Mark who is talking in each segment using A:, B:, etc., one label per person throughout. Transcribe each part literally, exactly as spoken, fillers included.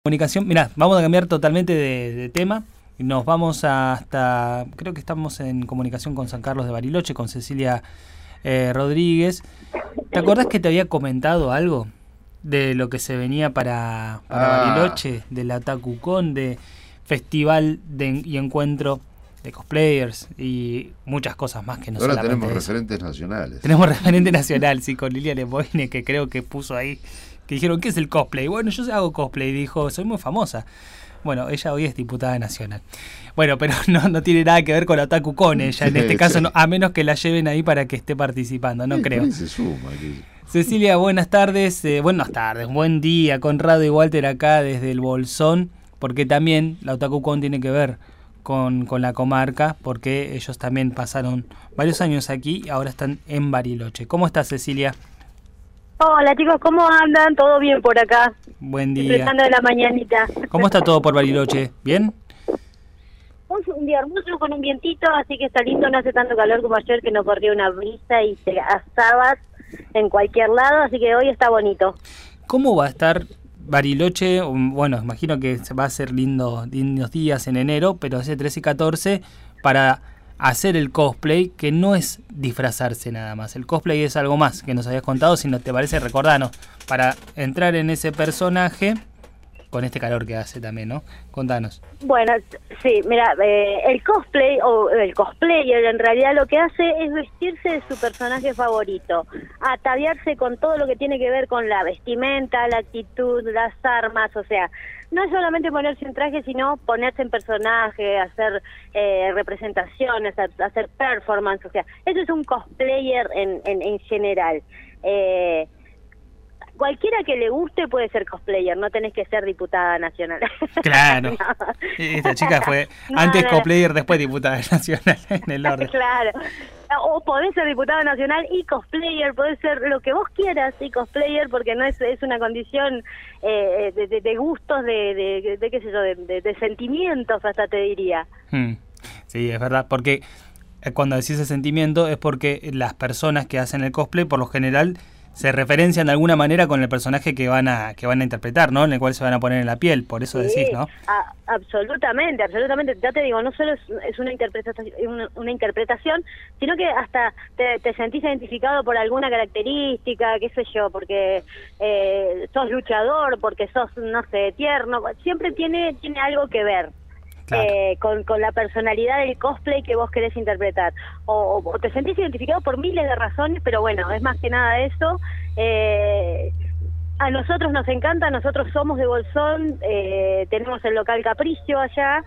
A: comunicación. Mirá, vamos a cambiar totalmente de, de tema. Nos vamos hasta, creo que estamos en comunicación con San Carlos de Bariloche, con Cecilia eh, Rodríguez. ¿Te acordás que te había comentado algo de lo que se venía para, para ah. Bariloche, de la OtakuCon, de festival de, y encuentro de cosplayers y muchas cosas más que no
B: Ahora
A: solamente
B: tenemos
A: eso.
B: referentes nacionales.
A: Tenemos referente nacional, sí, con Lilian Boine, que creo que puso ahí, que dijeron, ¿qué es el cosplay? Bueno, yo hago cosplay, dijo, soy muy famosa. Bueno, ella hoy es diputada nacional. Bueno, pero no, no tiene nada que ver con la OtakuCon, ella en este caso, no, a menos que la lleven ahí para que esté participando, no sí, creo.
B: Se suma aquí.
A: Cecilia, buenas tardes, eh, buenas tardes, buen día, Conrado y Walter acá desde el Bolsón, porque también la OtakuCon tiene que ver con, con la comarca, porque ellos también pasaron varios años aquí y ahora están en Bariloche. ¿Cómo estás, Cecilia?
C: Hola chicos, ¿cómo andan? ¿Todo bien por acá?
A: Buen día.
C: Disfrutando de la mañanita.
A: ¿Cómo está todo por Bariloche? ¿Bien?
C: Un día hermoso con un vientito, así que está lindo, no hace tanto calor como ayer que nos corrió una brisa y te asabas en cualquier lado, así que hoy está bonito.
A: ¿Cómo va a estar Bariloche? Bueno, imagino que va a ser lindo, lindos días en enero, pero hace trece y catorce para hacer el cosplay, que no es disfrazarse nada más. El cosplay es algo más que nos habías contado, si no te parece, recordanos, para entrar en ese personaje, con este calor que hace también, ¿no? Contanos.
C: Bueno, sí, mira, eh, el cosplay, o el cosplayer en realidad lo que hace es vestirse de su personaje favorito, ataviarse con todo lo que tiene que ver con la vestimenta, la actitud, las armas, o sea, no es solamente ponerse en traje, sino ponerse en personaje, hacer eh, representaciones, hacer performance, o sea, eso es un cosplayer en, en, en general. Eh, cualquiera que le guste puede ser cosplayer, no tenés que ser diputada nacional.
A: Claro, no. Esta chica fue no, antes no, cosplayer, después diputada nacional en el orden.
C: Claro, o podés ser diputada nacional y cosplayer, podés ser lo que vos quieras y cosplayer, porque no es, es una condición eh, de, de, de gustos, de, de, de qué sé yo, de, de, de sentimientos hasta te diría.
A: Hmm. Sí, es verdad, porque cuando decís ese sentimiento es porque las personas que hacen el cosplay por lo general se referencian de alguna manera con el personaje que van a que van a interpretar, ¿no? En el cual se van a poner en la piel, por eso
C: sí,
A: decís, ¿no?
C: A, absolutamente, absolutamente. Ya te digo, no solo es, es una interpretación, una, una interpretación, sino que hasta te, te sentís identificado por alguna característica, qué sé yo, porque eh, sos luchador, porque sos, no sé, tierno. Siempre tiene tiene algo que ver. Claro. Eh, con, con la personalidad del cosplay que vos querés interpretar, o, o te sentís identificado por miles de razones, pero bueno, es más que nada eso. Eh, a nosotros nos encanta, nosotros somos de Bolsón, eh, tenemos el local Capricio allá,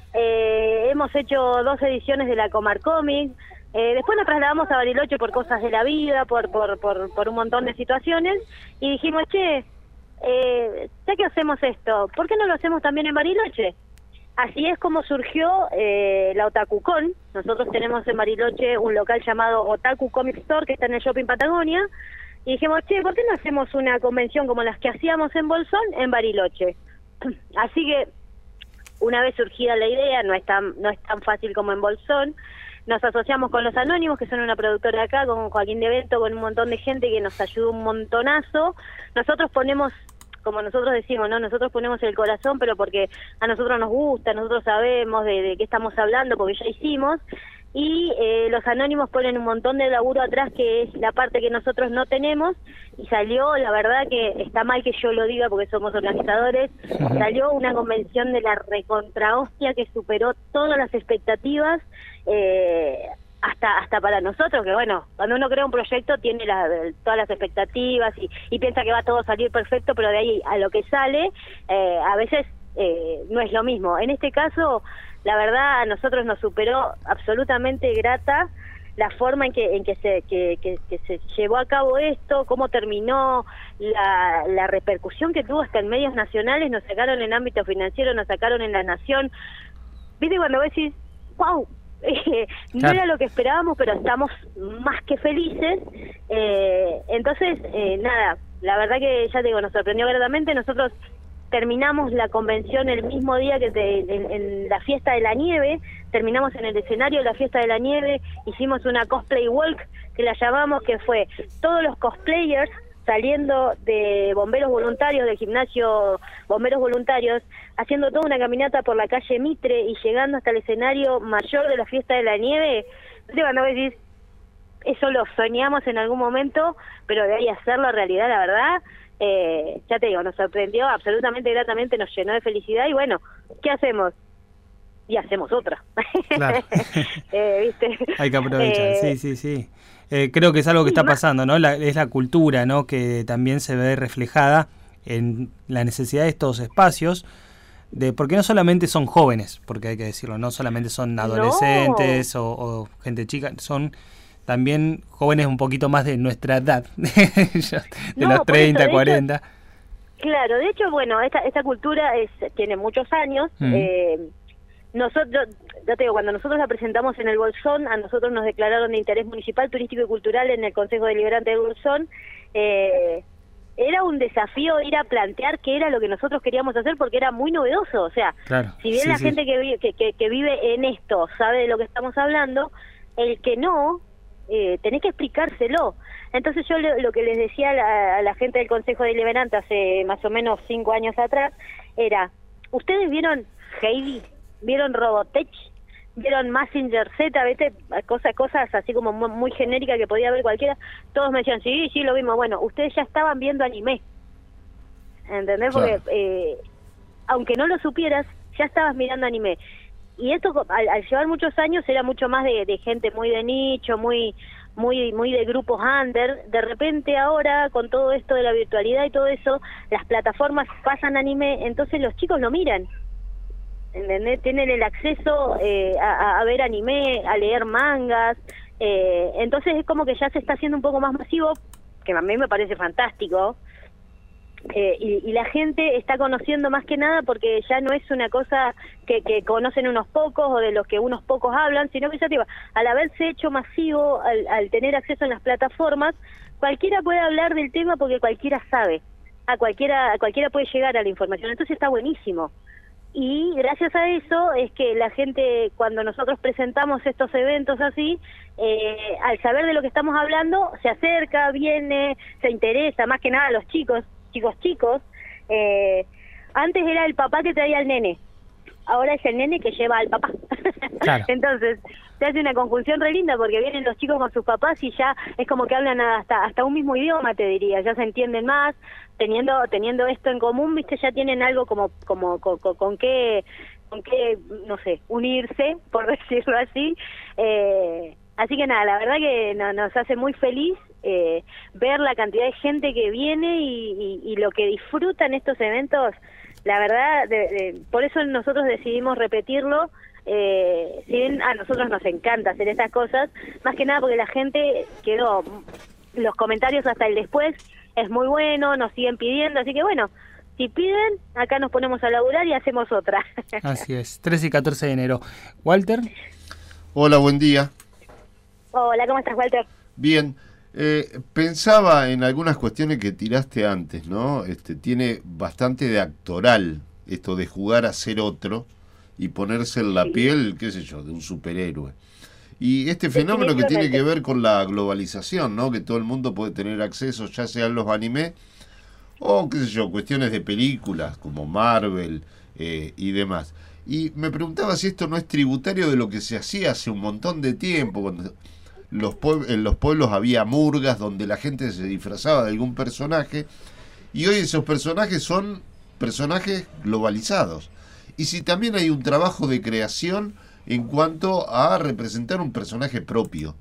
C: eh, hemos hecho dos ediciones de la Comarcomic, eh, después nos trasladamos a Bariloche por cosas de la vida, por, por, por, por un montón de situaciones, y dijimos, che, eh, ya que hacemos esto, ¿por qué no lo hacemos también en Bariloche? Así es como surgió eh, la OtakuCon. Nosotros tenemos en Bariloche un local llamado Otaku Comic Store que está en el Shopping Patagonia y dijimos, che, ¿por qué no hacemos una convención como las que hacíamos en Bolsón en Bariloche? Así que una vez surgida la idea, no es tan, no es tan fácil como en Bolsón, nos asociamos con Los Anónimos, que son una productora acá, con Joaquín de Vento, con un montón de gente que nos ayudó un montonazo. Nosotros ponemos, como nosotros decimos, ¿no? Nosotros ponemos el corazón, pero porque a nosotros nos gusta, nosotros sabemos de, de qué estamos hablando, porque ya hicimos, y eh, Los Anónimos ponen un montón de laburo atrás, que es la parte que nosotros no tenemos, y salió, la verdad que está mal que yo lo diga porque somos organizadores, salió una convención de la recontra hostia que superó todas las expectativas, eh, hasta hasta para nosotros, que bueno, cuando uno crea un proyecto tiene la, todas las expectativas y, y piensa que va todo a salir perfecto, pero de ahí a lo que sale, eh, a veces eh, no es lo mismo. En este caso, la verdad, a nosotros nos superó absolutamente grata la forma en que en que se que, que, que se llevó a cabo esto, cómo terminó, la, la repercusión que tuvo hasta en medios nacionales, nos sacaron en ámbito financiero, nos sacaron en La Nación. ¿Viste cuando vos decís, wow? Eh, no claro. Era lo que esperábamos, pero estamos más que felices. Eh, entonces, eh, nada, la verdad que ya te digo, nos sorprendió gratamente. Nosotros terminamos la convención el mismo día que te, en, en la fiesta de la nieve, terminamos en el escenario de la fiesta de la nieve, hicimos una cosplay walk, que la llamamos, que fue todos los cosplayers saliendo de bomberos voluntarios, del gimnasio bomberos voluntarios, haciendo toda una caminata por la calle Mitre y llegando hasta el escenario mayor de la fiesta de la nieve, cuando vos decís, eso lo soñamos en algún momento, pero de ahí hacerlo realidad, la verdad, eh, ya te digo, nos sorprendió absolutamente gratamente, nos llenó de felicidad y bueno, ¿qué hacemos? Y hacemos otra.
A: Claro.
C: eh, ¿viste?
A: Hay que aprovechar,
C: eh,
A: sí, sí, sí. Eh, creo que es algo que
C: sí,
A: está
C: más,
A: pasando, ¿no? La, es la cultura, ¿no? Que también se ve reflejada en la necesidad de estos espacios, de porque no solamente son jóvenes, porque hay que decirlo, no solamente son adolescentes
C: no.
A: o, o gente chica, son también jóvenes un poquito más de nuestra edad, de
C: No,
A: los
C: por
A: treinta,
C: eso, de
A: cuarenta.
C: Hecho, claro, de hecho, bueno, esta, esta cultura es tiene muchos años. Mm. Eh, nosotros, ya te digo, cuando nosotros la presentamos en el Bolsón, a nosotros nos declararon de interés municipal, turístico y cultural en el Consejo Deliberante del Bolsón. Eh, era un desafío ir a plantear qué era lo que nosotros queríamos hacer porque era muy novedoso. O sea,
A: claro,
C: si bien
A: sí,
C: la
A: sí.
C: gente que, vi, que, que, que vive en esto sabe de lo que estamos hablando, el que no, eh, tenés que explicárselo. Entonces yo lo, lo que les decía a la, a la gente del Consejo Deliberante hace más o menos cinco años atrás era, ¿ustedes vieron Heidi? ¿Vieron Robotech? ¿Vieron Mazinger Z? ¿Viste? Cosas, cosas así como muy, muy genéricas que podía ver cualquiera. Todos me decían, sí, sí, lo vimos. Bueno, ustedes ya estaban viendo anime. ¿Entendés? Porque
B: Claro.
C: eh, aunque no lo supieras, ya estabas mirando anime. Y esto, al, al llevar muchos años, era mucho más de, de gente muy de nicho, muy muy muy de grupos under. De repente ahora, con todo esto de la virtualidad y todo eso, las plataformas pasan anime, entonces los chicos lo miran. ¿Entendés? Tienen el acceso eh, a, a ver anime, a leer mangas, eh, entonces es como que ya se está haciendo un poco más masivo, que a mí me parece fantástico, eh, y, y la gente está conociendo más que nada porque ya no es una cosa que, que conocen unos pocos o de los que unos pocos hablan, sino que ya te digo, al haberse hecho masivo, al, al tener acceso en las plataformas, cualquiera puede hablar del tema porque cualquiera sabe, a cualquiera, a cualquiera puede llegar a la información, entonces está buenísimo. Y gracias a eso es que la gente, cuando nosotros presentamos estos eventos así, eh, al saber de lo que estamos hablando, se acerca, viene, se interesa, más que nada los chicos, chicos chicos. Eh, antes era el papá que traía al nene, ahora es el nene que lleva al papá.
A: Claro.
C: Entonces, se hace una conjunción re linda porque vienen los chicos con sus papás y ya es como que hablan hasta hasta un mismo idioma, te diría, ya se entienden más. Teniendo teniendo esto en común, viste, ya tienen algo como como con, con, con qué con qué no sé, unirse, por decirlo así. Eh, así que nada, la verdad que no, nos hace muy feliz eh, ver la cantidad de gente que viene y, y, y lo que disfrutan estos eventos. La verdad, de, de, por eso nosotros decidimos repetirlo. Eh, si bien a nosotros nos encanta hacer estas cosas, más que nada porque la gente quedó, los comentarios hasta el después es muy bueno, nos siguen pidiendo, así que bueno, si piden, acá nos ponemos a laburar y hacemos otra.
A: Así es, trece y catorce de enero. Walter.
B: Hola, buen día.
C: Hola, ¿cómo estás, Walter?
B: Bien, eh, pensaba en algunas cuestiones que tiraste antes, ¿no? Este, tiene bastante de actoral esto de jugar a ser otro y ponerse en la
C: Sí.
B: piel, qué sé yo, de un superhéroe. Y este fenómeno que tiene que ver con la globalización, ¿no? Que todo el mundo puede tener acceso, ya sean los anime o, qué sé yo, cuestiones de películas como Marvel eh, y demás. Y me preguntaba si esto no es tributario de lo que se hacía hace un montón de tiempo, cuando los pue- en los pueblos había murgas donde la gente se disfrazaba de algún personaje, y hoy esos personajes son personajes globalizados. Y si también hay un trabajo de creación en cuanto a representar un personaje propio.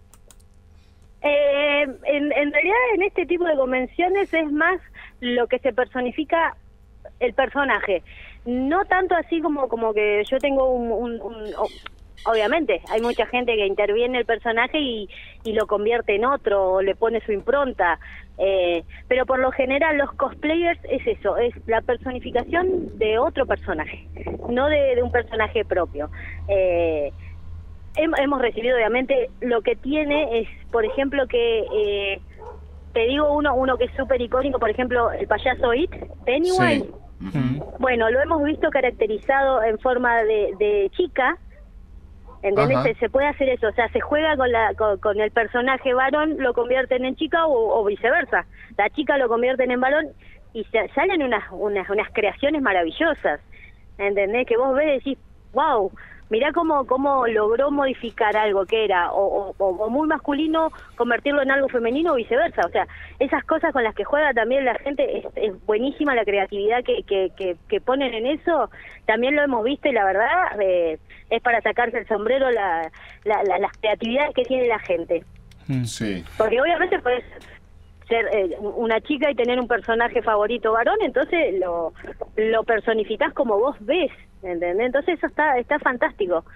C: Eh, en, en realidad en este tipo de convenciones es más lo que se personifica el personaje, no tanto así como como que yo tengo un, un, un oh, obviamente hay mucha gente que interviene el personaje y, y lo convierte en otro o le pone su impronta, eh, pero por lo general los cosplayers es eso, es la personificación de otro personaje, no de, de un personaje propio. eh, Hemos recibido, obviamente, lo que tiene es, por ejemplo, que, eh, te digo uno uno que es súper icónico, por ejemplo, el payaso It, Pennywise.
B: Sí. Uh-huh.
C: Bueno, lo hemos visto caracterizado en forma de, de chica, ¿Entendés?
B: Ajá.
C: Se, se puede hacer eso, o sea, se juega con, la, con, con el personaje varón, lo convierten en chica o, o viceversa. La chica lo convierten en varón y se, salen unas, unas, unas creaciones maravillosas, ¿entendés? Que vos ves y decís, wow, mirá cómo, cómo logró modificar algo que era o, o, o muy masculino, convertirlo en algo femenino o viceversa. O sea, esas cosas con las que juega también la gente, es, es buenísima la creatividad que, que, que, que ponen en eso. También lo hemos visto y la verdad eh, es para sacarse el sombrero la, la, la, las creatividades que tiene la gente.
B: Sí.
C: Porque obviamente puedes ser eh, una chica y tener un personaje favorito varón, entonces lo, lo personificás como vos ves, ¿entendés? Entonces eso está está fantástico.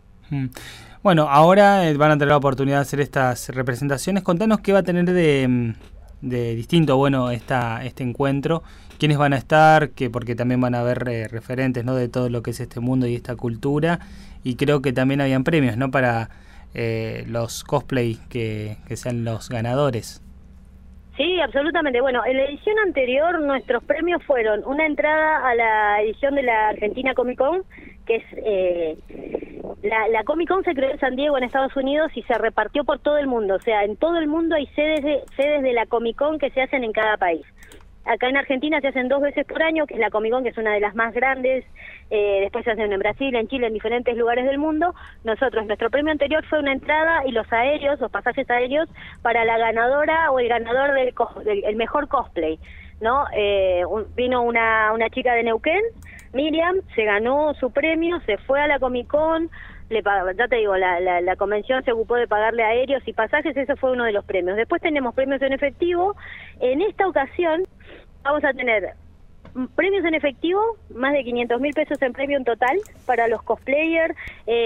A: Bueno, ahora van a tener la oportunidad de hacer estas representaciones. Contanos qué va a tener de, de distinto, bueno, esta este encuentro, quiénes van a estar, que porque también van a haber eh, referentes, ¿no?, de todo lo que es este mundo y esta cultura, y creo que también habían premios, ¿no?, para eh, los cosplay que, que sean los ganadores.
C: Sí, absolutamente. Bueno, en la edición anterior nuestros premios fueron una entrada a la edición de la Argentina Comic Con, que es eh, la, la Comic Con se creó en San Diego, en Estados Unidos, y se repartió por todo el mundo. O sea, en todo el mundo hay sedes de, sedes de la Comic Con que se hacen en cada país. Acá en Argentina se hacen dos veces por año, que es la Comic Con, que es una de las más grandes. Eh, después se hacen en Brasil, en Chile, en diferentes lugares del mundo. Nosotros, nuestro premio anterior fue una entrada y los aéreos, los pasajes aéreos para la ganadora o el ganador del, del el mejor cosplay, ¿no? Eh, un, vino una, una chica de Neuquén, Miriam, se ganó su premio, se fue a la Comic Con. Le, ya te digo, la, la, la convención se ocupó de pagarle aéreos y pasajes, ese fue uno de los premios. Después tenemos premios en efectivo. En esta ocasión vamos a tener premios en efectivo, más de quinientos mil pesos en premio en total para los cosplayers,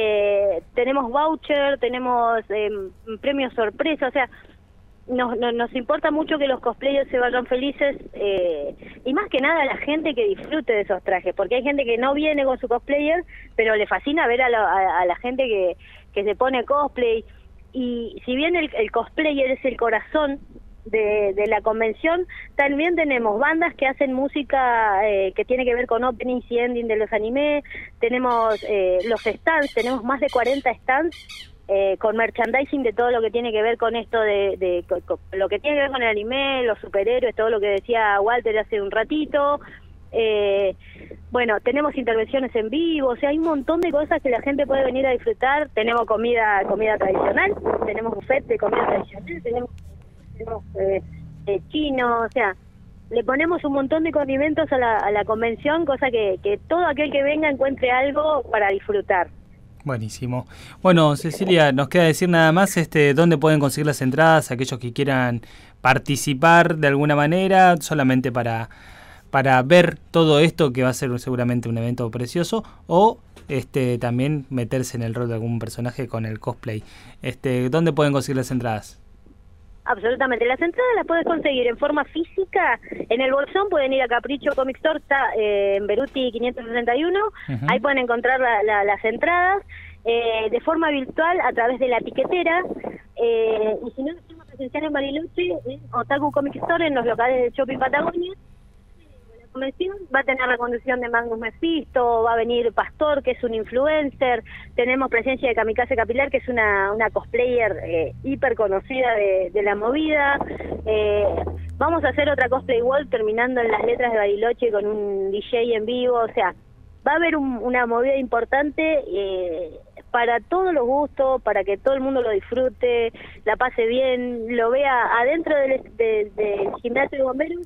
C: eh, tenemos voucher, tenemos eh, premios sorpresa, o sea, nos, nos, nos importa mucho que los cosplayers se vayan felices eh, y más que nada la gente que disfrute de esos trajes, porque hay gente que no viene con su cosplayer, pero le fascina ver a la, a, a la gente que, que se pone cosplay, y si bien el, el cosplayer es el corazón de, de la convención, también tenemos bandas que hacen música eh, que tiene que ver con openings y ending de los anime, tenemos eh, los stands, tenemos más de cuarenta stands eh, con merchandising de todo lo que tiene que ver con esto de, de con, con, lo que tiene que ver con el anime, los superhéroes, todo lo que decía Walter hace un ratito. Eh, bueno, tenemos intervenciones en vivo, o sea, hay un montón de cosas que la gente puede venir a disfrutar. Tenemos comida comida tradicional, tenemos buffet de comida tradicional, tenemos, tenemos eh, eh, chino, o sea, le ponemos un montón de condimentos a la, a la convención, cosa que, que todo aquel que venga encuentre algo para disfrutar.
A: Buenísimo. Bueno, Cecilia, nos queda decir nada más este dónde pueden conseguir las entradas, aquellos que quieran participar de alguna manera, solamente para... para ver todo esto, que va a ser seguramente un evento precioso, o este también meterse en el rol de algún personaje con el cosplay. Este, ¿dónde pueden conseguir las entradas?
C: Absolutamente, las entradas las puedes conseguir en forma física, en el Bolsón pueden ir a Capricho Comic Store, está eh, en Beruti quinientos sesenta y uno, uh-huh. Ahí pueden encontrar la, la, las entradas, eh, de forma virtual a través de la tiquetera, eh, y si no, estamos presencial en Bariloche, en Otaku Comic Store, en los locales de Shopping Patagonia. Convención va a tener la conducción de Magnus Mephisto, va a venir Pastor, que es un influencer, tenemos presencia de Kamikaze Capilar, que es una, una cosplayer eh, hiper conocida de, de la movida, eh, vamos a hacer otra cosplay wall terminando en las letras de Bariloche con un D J en vivo, o sea, va a haber un, una movida importante eh, para todos los gustos, para que todo el mundo lo disfrute, la pase bien, lo vea adentro del, de, del gimnasio de bomberos,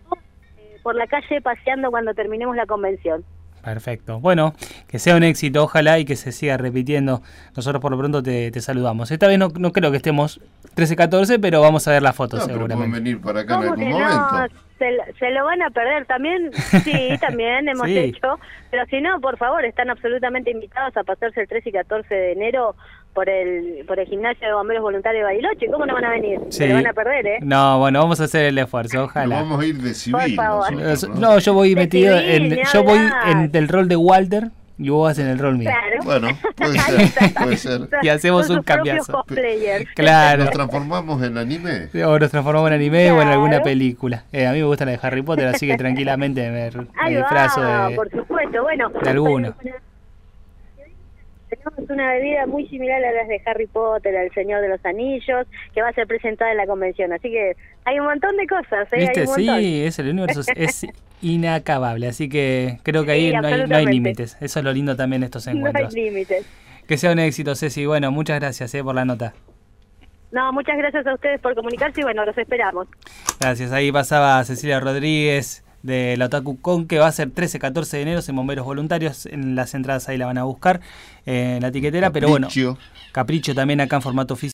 C: por la calle paseando cuando terminemos la convención.
A: Perfecto. Bueno, que sea un éxito, ojalá, y que se siga repitiendo. Nosotros por lo pronto te, te saludamos. Esta vez no, no creo que estemos trece catorce, pero vamos a ver las fotos no, seguramente.
B: Pero pueden venir para acá en algún
C: que
B: momento.
C: No? Se, se lo van a perder también, sí, también hemos sí. hecho, pero si no, por favor, están absolutamente invitados a pasarse el trece y catorce de enero por el por el gimnasio de bomberos voluntarios de Bariloche. ¿Cómo no van a venir? Sí. Se lo van a perder, ¿eh?
A: No, bueno, vamos a hacer el esfuerzo, ojalá.
B: No, vamos a ir de civil.
C: Nosotros,
A: ¿no? no, yo voy
C: de
A: metido
C: civil,
A: en, yo voy en el rol de Walter y vos vas en el rol mío.
C: Claro.
B: Bueno, puede ser, puede ser.
A: Y hacemos un cambiazo.
B: Claro. ¿Nos transformamos en anime?
A: O nos transformamos en anime claro. o en alguna película. Eh, a mí me gusta la de Harry Potter, así que tranquilamente me, me disfrazo
C: va,
A: de,
C: por supuesto. Bueno,
A: de alguno.
C: Pero, tenemos una bebida muy similar a las de Harry Potter, El Señor de los Anillos, que va a ser presentada en la convención. Así que hay un montón de cosas, ¿eh?
A: ¿Viste?
C: Hay un montón.
A: Sí, eso, el universo es, es inacabable, así que creo que ahí
C: Sí,
A: no hay, no hay
C: absolutamente.
A: límites. Eso es lo lindo también de estos
C: No hay
A: encuentros.
C: límites.
A: Que sea un éxito, Ceci. Bueno, muchas gracias eh, por la nota.
C: No, muchas gracias a ustedes por comunicarse y bueno, los esperamos.
A: Gracias. Ahí pasaba Cecilia Rodríguez de la Otaku Con, que va a ser trece catorce de enero en Bomberos Voluntarios. En las entradas ahí la van a buscar eh, en la etiquetera, pero bueno,
B: Capricho.
A: Capricho también acá en formato físico.